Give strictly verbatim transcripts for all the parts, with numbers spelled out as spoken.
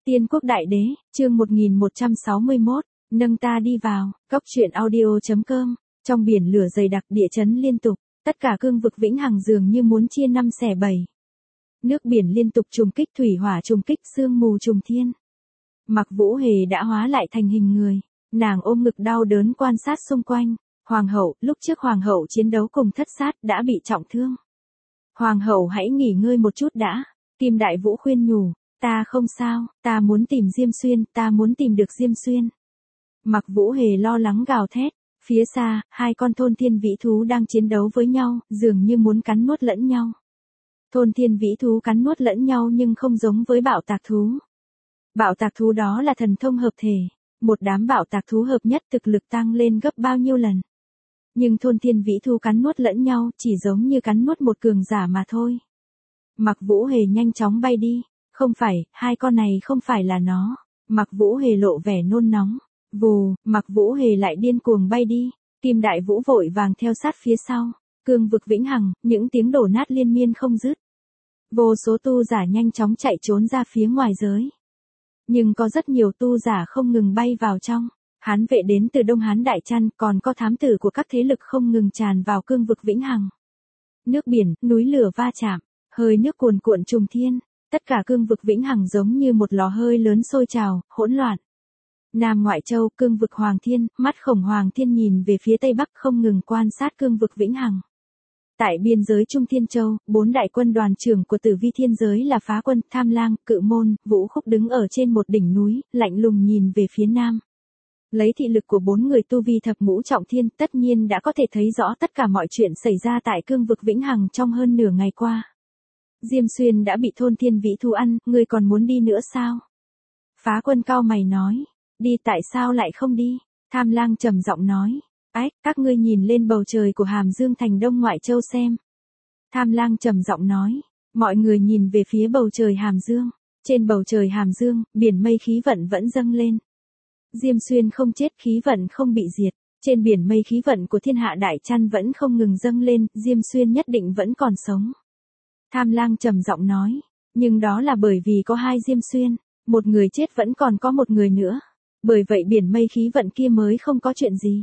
Tiên quốc đại đế, chương một nghìn một trăm sáu mươi mốt, nâng ta đi vào, cốc truyện audio chấm com, trong biển lửa dày đặc địa chấn liên tục, tất cả cương vực vĩnh hằng dường như muốn chia năm xẻ bảy. Nước biển liên tục trùng kích, thủy hỏa trùng kích, sương mù trùng thiên. Mặc Vũ Hề đã hóa lại thành hình người, nàng ôm ngực đau đớn quan sát xung quanh. Hoàng hậu, lúc trước hoàng hậu chiến đấu cùng Thất Sát đã bị trọng thương. Hoàng hậu hãy nghỉ ngơi một chút đã. Kim Đại Vũ khuyên nhủ, ta không sao, ta muốn tìm Diêm Xuyên, ta muốn tìm được Diêm Xuyên. Mặc Vũ Hề lo lắng gào thét, phía xa, hai con thôn thiên vĩ thú đang chiến đấu với nhau, dường như muốn cắn nuốt lẫn nhau. Thôn thiên vĩ thú cắn nuốt lẫn nhau nhưng không giống với bạo tạc thú. Bạo tạc thú đó là thần thông hợp thể, một đám bạo tạc thú hợp nhất thực lực tăng lên gấp bao nhiêu lần. Nhưng thôn thiên vĩ thú cắn nuốt lẫn nhau chỉ giống như cắn nuốt một cường giả mà thôi. Mặc Vũ Hề nhanh chóng bay đi, không phải, hai con này không phải là nó. Mặc Vũ Hề lộ vẻ nôn nóng, vù, Mặc Vũ Hề lại điên cuồng bay đi, Kim Đại Vũ vội vàng theo sát phía sau, cương vực vĩnh hằng, những tiếng đổ nát liên miên không dứt. Vô số tu giả nhanh chóng chạy trốn ra phía ngoài giới. Nhưng có rất nhiều tu giả không ngừng bay vào trong. Hán vệ đến từ Đông Hán Đại Trăn, còn có thám tử của các thế lực không ngừng tràn vào cương vực vĩnh hằng. Nước biển, núi lửa va chạm, hơi nước cuồn cuộn trùng thiên, tất cả cương vực vĩnh hằng giống như một lò hơi lớn sôi trào, hỗn loạn. Nam Ngoại Châu, cương vực Hoàng Thiên, mắt Khổng Hoàng Thiên nhìn về phía tây bắc không ngừng quan sát cương vực vĩnh hằng. Tại biên giới Trung Thiên Châu, bốn đại quân đoàn trưởng của Tử Vi Thiên Giới là Phá Quân, Tham Lang, Cự Môn, Vũ Khúc đứng ở trên một đỉnh núi, lạnh lùng nhìn về phía nam. Lấy thị lực của bốn người tu vi thập ngũ trọng thiên, tất nhiên đã có thể thấy rõ tất cả mọi chuyện xảy ra tại cương vực vĩnh hằng trong hơn nửa ngày qua. Diêm Xuyên đã bị thôn thiên vĩ thú ăn, ngươi còn muốn đi nữa sao? Phá Quân cau mày nói, đi tại sao lại không đi? Tham Lang trầm giọng nói, ách, các ngươi nhìn lên bầu trời của Hàm Dương thành Đông Ngoại Châu xem. Tham Lang trầm giọng nói, mọi người nhìn về phía bầu trời Hàm Dương, trên bầu trời Hàm Dương, biển mây khí vận vẫn dâng lên. Diêm Xuyên không chết, khí vận không bị diệt, trên biển mây khí vận của Thiên Hạ Đại Trăn vẫn không ngừng dâng lên, Diêm Xuyên nhất định vẫn còn sống. Tham Lang trầm giọng nói, nhưng đó là bởi vì có hai Diêm Xuyên, một người chết vẫn còn có một người nữa, bởi vậy biển mây khí vận kia mới không có chuyện gì.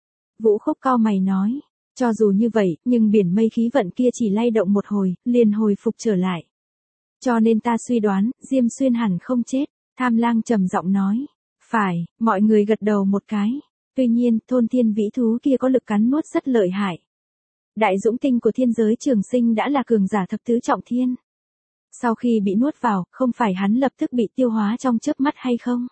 Vũ Khúc cau mày nói, cho dù như vậy, nhưng biển mây khí vận kia chỉ lay động một hồi, liền hồi phục trở lại. Cho nên ta suy đoán, Diêm Xuyên hẳn không chết. Tham Lang trầm giọng nói, phải, mọi người gật đầu một cái. Tuy nhiên, thôn thiên vĩ thú kia có lực cắn nuốt rất lợi hại. Đại dũng tinh của thiên giới Trường Sinh đã là cường giả thập tứ trọng thiên. Sau khi bị nuốt vào, không phải hắn lập tức bị tiêu hóa trong chớp mắt hay không?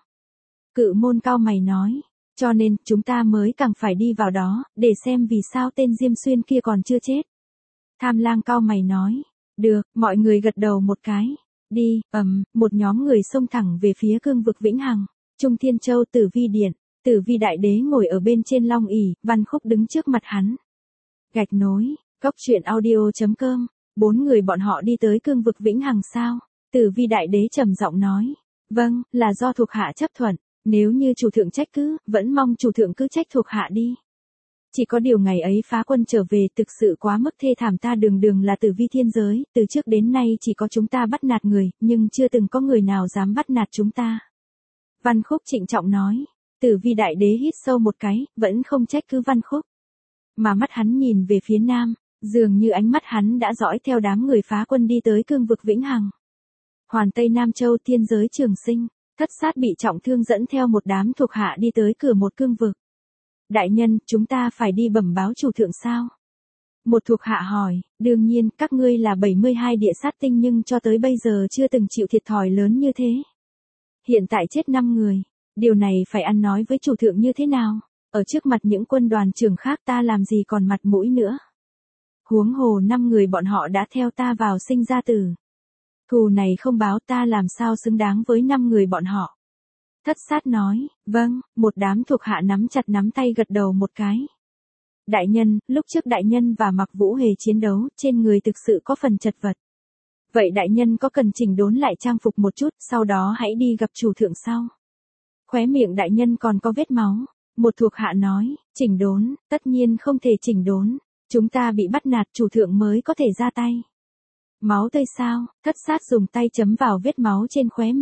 Cự Môn cau mày nói, cho nên, chúng ta mới càng phải đi vào đó, để xem vì sao tên Diêm Xuyên kia còn chưa chết. Tham Lang cau mày nói, được, mọi người gật đầu một cái. Đi, ầm, một nhóm người xông thẳng về phía cương vực vĩnh hằng. Trung Thiên Châu Tử Vi Điện, Tử Vi Đại Đế ngồi ở bên trên long ỷ, Văn Khúc đứng trước mặt hắn. Gạch nối, cốc truyện audio chấm com, bốn người bọn họ đi tới cương vực vĩnh hằng sao? Tử Vi Đại Đế trầm giọng nói, vâng, là do thuộc hạ chấp thuận. Nếu như chủ thượng trách cứ, vẫn mong chủ thượng cứ trách thuộc hạ đi. Chỉ có điều ngày ấy Phá Quân trở về thực sự quá mức thê thảm, ta đường đường là Tử Vi Thiên Giới, từ trước đến nay chỉ có chúng ta bắt nạt người, nhưng chưa từng có người nào dám bắt nạt chúng ta. Văn Khúc trịnh trọng nói, Tử Vi Đại Đế hít sâu một cái, vẫn không trách cứ Văn Khúc. Mà mắt hắn nhìn về phía nam, dường như ánh mắt hắn đã dõi theo đám người Phá Quân đi tới cương vực vĩnh hằng. Hoàn Tây Nam Châu Thiên Giới Trường Sinh. Thất Sát bị trọng thương dẫn theo một đám thuộc hạ đi tới cửa một cương vực. Đại nhân, chúng ta phải đi bẩm báo chủ thượng sao? Một thuộc hạ hỏi, đương nhiên, các ngươi là bảy mươi hai địa sát tinh nhưng cho tới bây giờ chưa từng chịu thiệt thòi lớn như thế. Hiện tại chết năm người, điều này phải ăn nói với chủ thượng như thế nào? Ở trước mặt những quân đoàn trưởng khác ta làm gì còn mặt mũi nữa? Huống hồ năm người bọn họ đã theo ta vào sinh ra tử. Thù này không báo ta làm sao xứng đáng với năm người bọn họ. Thất Sát nói, vâng, một đám thuộc hạ nắm chặt nắm tay gật đầu một cái. Đại nhân, lúc trước đại nhân và Mặc Vũ Hề chiến đấu, trên người thực sự có phần chật vật. Vậy đại nhân có cần chỉnh đốn lại trang phục một chút, sau đó hãy đi gặp chủ thượng sau. Khóe miệng đại nhân còn có vết máu. Một thuộc hạ nói, chỉnh đốn, tất nhiên không thể chỉnh đốn. Chúng ta bị bắt nạt, chủ thượng mới có thể ra tay. Máu tươi sao? Thất Sát dùng tay chấm vào vết máu trên khóe miệng.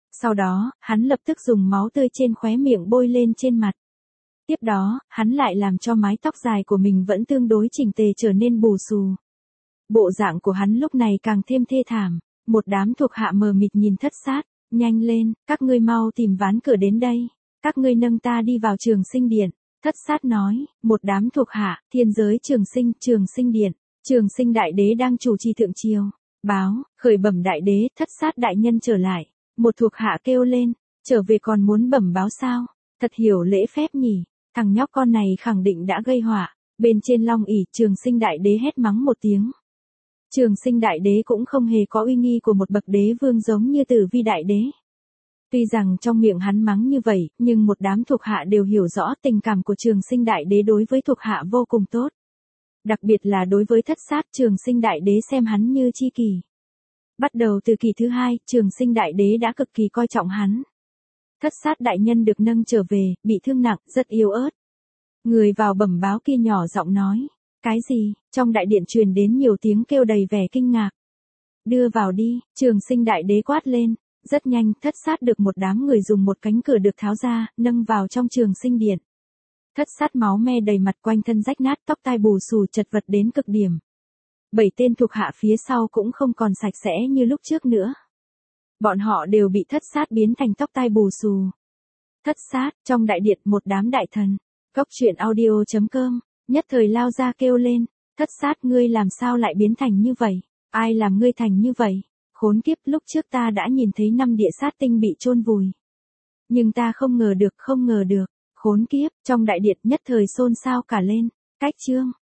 Sau đó, hắn lập tức dùng máu tươi trên khóe miệng bôi lên trên mặt. Tiếp đó, hắn lại làm cho mái tóc dài của mình vẫn tương đối chỉnh tề trở nên bù xù. Bộ dạng của hắn lúc này càng thêm thê thảm. Một đám thuộc hạ mờ mịt nhìn Thất Sát. Nhanh lên, các ngươi mau tìm ván cửa đến đây. Các ngươi nâng ta đi vào Trường Sinh Điện. Thất Sát nói, một đám thuộc hạ, thiên giới Trường Sinh, Trường Sinh Điện. Trường Sinh Đại Đế đang chủ trì thượng triều. Báo, khởi bẩm Đại Đế, Thất Sát đại nhân trở lại. Một thuộc hạ kêu lên, trở về còn muốn bẩm báo sao? Thật hiểu lễ phép nhỉ, thằng nhóc con này khẳng định đã gây họa. Bên trên long ỷ, Trường Sinh Đại Đế hét mắng một tiếng. Trường Sinh Đại Đế cũng không hề có uy nghi của một bậc đế vương giống như Tử Vi Đại Đế. Tuy rằng trong miệng hắn mắng như vậy, nhưng một đám thuộc hạ đều hiểu rõ tình cảm của Trường Sinh Đại Đế đối với thuộc hạ vô cùng tốt. Đặc biệt là đối với Thất Sát, Trường Sinh Đại Đế xem hắn như chi kỷ. Bắt đầu từ kỳ thứ hai, Trường Sinh Đại Đế đã cực kỳ coi trọng hắn. Thất Sát đại nhân được nâng trở về, bị thương nặng, rất yếu ớt. Người vào bẩm báo kia nhỏ giọng nói. Cái gì? Trong đại điện truyền đến nhiều tiếng kêu đầy vẻ kinh ngạc. Đưa vào đi, Trường Sinh Đại Đế quát lên. Rất nhanh, Thất Sát được một đám người dùng một cánh cửa được tháo ra, nâng vào trong Trường Sinh Điện. Thất Sát máu me đầy mặt, quanh thân rách nát, tóc tai bù xù, chật vật đến cực điểm. Bảy tên thuộc hạ phía sau cũng không còn sạch sẽ như lúc trước nữa. Bọn họ đều bị Thất Sát biến thành tóc tai bù xù. Thất Sát, trong đại điện một đám đại thần. Cốc truyện audio chấm com, nhất thời lao ra kêu lên. Thất Sát, ngươi làm sao lại biến thành như vậy? Ai làm ngươi thành như vậy? Khốn kiếp, lúc trước ta đã nhìn thấy năm địa sát tinh bị chôn vùi. Nhưng ta không ngờ được, không ngờ được. Khốn kiếp, trong đại điện nhất thời xôn xao cả lên. Cách chương.